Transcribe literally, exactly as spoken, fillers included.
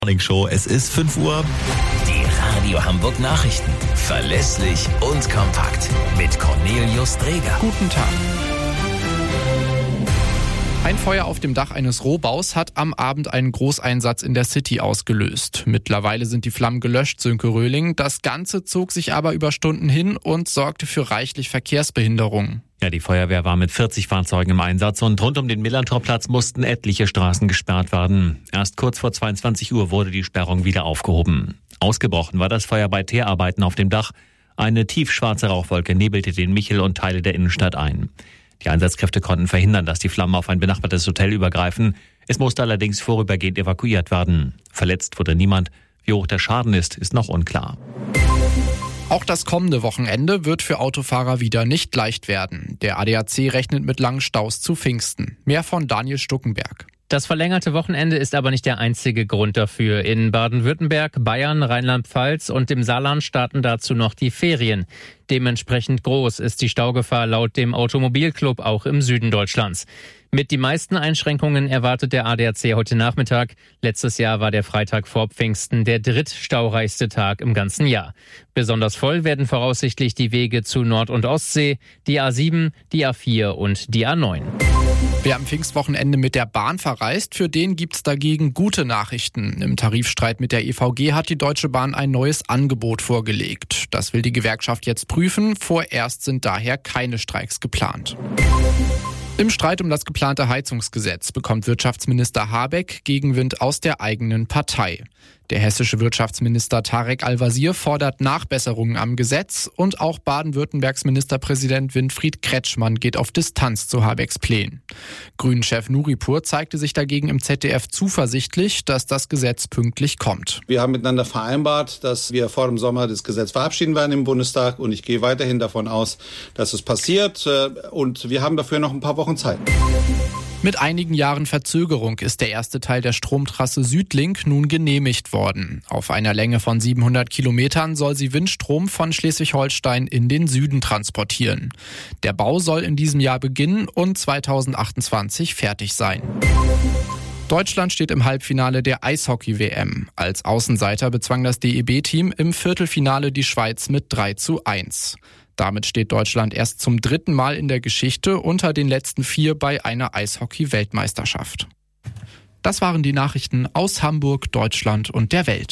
Morning Show. Es ist fünf Uhr. Die Radio Hamburg Nachrichten. Verlässlich und kompakt. Mit Cornelius Dreger. Guten Tag. Ein Feuer auf dem Dach eines Rohbaus hat am Abend einen Großeinsatz in der City ausgelöst. Mittlerweile sind die Flammen gelöscht, Sönke Röhling. Das Ganze zog sich aber über Stunden hin und sorgte für reichlich Verkehrsbehinderungen. Ja, die Feuerwehr war mit vierzig Fahrzeugen im Einsatz und rund um den Millantorplatz mussten etliche Straßen gesperrt werden. Erst kurz vor zweiundzwanzig Uhr wurde die Sperrung wieder aufgehoben. Ausgebrochen war das Feuer bei Teerarbeiten auf dem Dach. Eine tiefschwarze Rauchwolke nebelte den Michel und Teile der Innenstadt ein. Die Einsatzkräfte konnten verhindern, dass die Flammen auf ein benachbartes Hotel übergreifen. Es musste allerdings vorübergehend evakuiert werden. Verletzt wurde niemand. Wie hoch der Schaden ist, ist noch unklar. Auch das kommende Wochenende wird für Autofahrer wieder nicht leicht werden. Der A D A C rechnet mit langen Staus zu Pfingsten. Mehr von Daniel Stuckenberg. Das verlängerte Wochenende ist aber nicht der einzige Grund dafür. In Baden-Württemberg, Bayern, Rheinland-Pfalz und im Saarland starten dazu noch die Ferien. Dementsprechend groß ist die Staugefahr laut dem Automobilclub auch im Süden Deutschlands. Mit die meisten Einschränkungen erwartet der A D A C heute Nachmittag. Letztes Jahr war der Freitag vor Pfingsten der drittstaureichste Tag im ganzen Jahr. Besonders voll werden voraussichtlich die Wege zu Nord- und Ostsee, die A sieben, die A vier und die A neun. Wer am Pfingstwochenende mit der Bahn verreist, für den gibt's dagegen gute Nachrichten. Im Tarifstreit mit der E V G hat die Deutsche Bahn ein neues Angebot vorgelegt. Das will die Gewerkschaft jetzt prüfen. Vorerst sind daher keine Streiks geplant. Im Streit um das geplante Heizungsgesetz bekommt Wirtschaftsminister Habeck Gegenwind aus der eigenen Partei. Der hessische Wirtschaftsminister Tarek Al-Wazir fordert Nachbesserungen am Gesetz und auch Baden-Württembergs Ministerpräsident Winfried Kretschmann geht auf Distanz zu Habecks Plänen. Grünen-Chef Nuripur zeigte sich dagegen im Z D F zuversichtlich, dass das Gesetz pünktlich kommt. Wir haben miteinander vereinbart, dass wir vor dem Sommer das Gesetz verabschieden werden im Bundestag und ich gehe weiterhin davon aus, dass es passiert und wir haben dafür noch ein paar Wochen Zeit. Mit einigen Jahren Verzögerung ist der erste Teil der Stromtrasse Südlink nun genehmigt worden. Auf einer Länge von siebenhundert Kilometern soll sie Windstrom von Schleswig-Holstein in den Süden transportieren. Der Bau soll in diesem Jahr beginnen und zweitausendachtundzwanzig fertig sein. Deutschland steht im Halbfinale der Eishockey-W M. Als Außenseiter bezwang das D E B-Team im Viertelfinale die Schweiz mit drei zu eins. Damit steht Deutschland erst zum dritten Mal in der Geschichte unter den letzten vier bei einer Eishockey-Weltmeisterschaft. Das waren die Nachrichten aus Hamburg, Deutschland und der Welt.